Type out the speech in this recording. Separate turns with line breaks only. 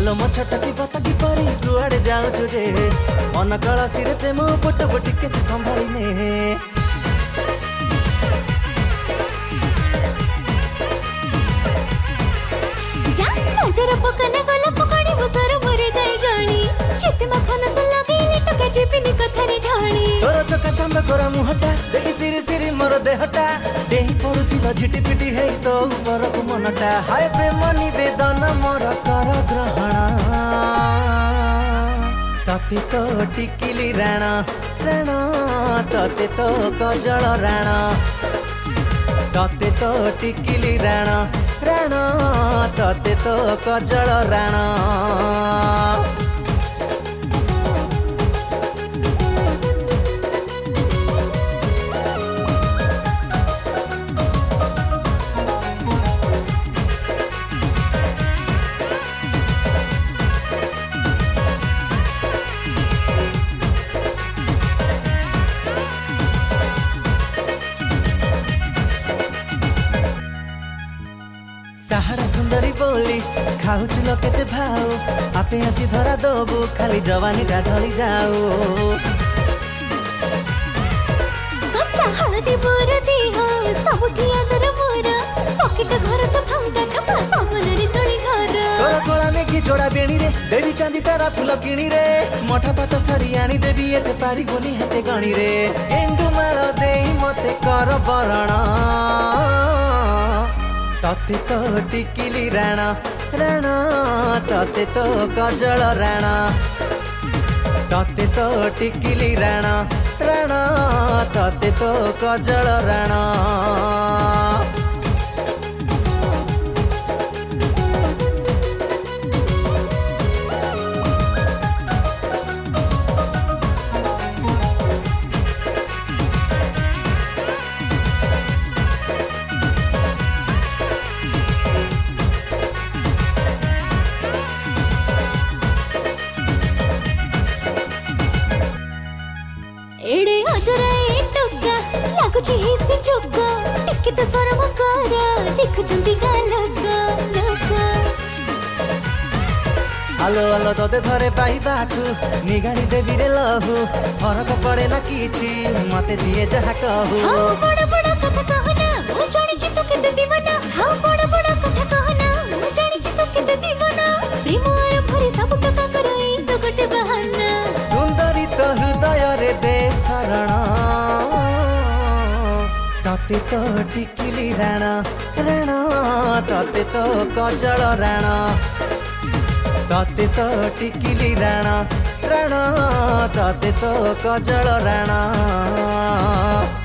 आलो म छटकी बतकी परी कुआड़े जाऊछु जे मन कलसी रे प्रेम बोट बोटी के तू संभाळिने
जा नजर पकना गला पकड़ी बसर मरे जाई जानी चित मखन तो लगेली तो के जीपिनी कथारे ढाली
तोर चका चंद गोरा मुहटा देखि सिरी सिरी मोर देहटा देही पड़ुछि झिटी पिटी हेई तो ऊपर को मनटा हाय प्रेम निवेदन मोर कर ग्रहण तते तो टिकिली राण राण तते तो कजल राण तते तो टिकिली राण राण तते तो कजल राण साहारा सुंदरी बोली खाऊचु लकेते भाऊ आपे आसी धरा दबु खाली जवानी टा ढली जाऊ
कच्चा हळदी बरदी हो सबुठी आदर मोर पॉकेट घर तो फांका टपा पवन रे तळी घर
तोर कोला मेघी जोड़ा बेणी रे देवी चांदी तारा फूल किणी रे मोठा पाट सारी आनी देवी एते पारी बोली हाते गणी रे गेंडू माळ देई मते कर बरण तते तो टिकिली राण राण तते तो कजल राण तते तो टिकिली राण राण तते तो कजल राण
एड़े अजरा ए टोका लागुची हिसी जोका टिके तो सरम करा देखुचंती गालका लोका
आलो आलो तोते थरे पाइबाकू निगाड़ी देवी रे लहू फरक पड़े ना किछि मते जिए जहा कहू
हां बड़ा बड़ा कथा कहना मु जानि छि तो केते दीवाना हां बड़ा बड़ा कथा कहना मु जानि छि तो केते दीवाना प्रेम और भरी सब टका करई तो गटे बहाना
सुंदरी तो हृदय रे दे शरण तते तो टिकिली राण राण तते तो कजल राण तते तो टिकिली राण राण तते तो कजल राण।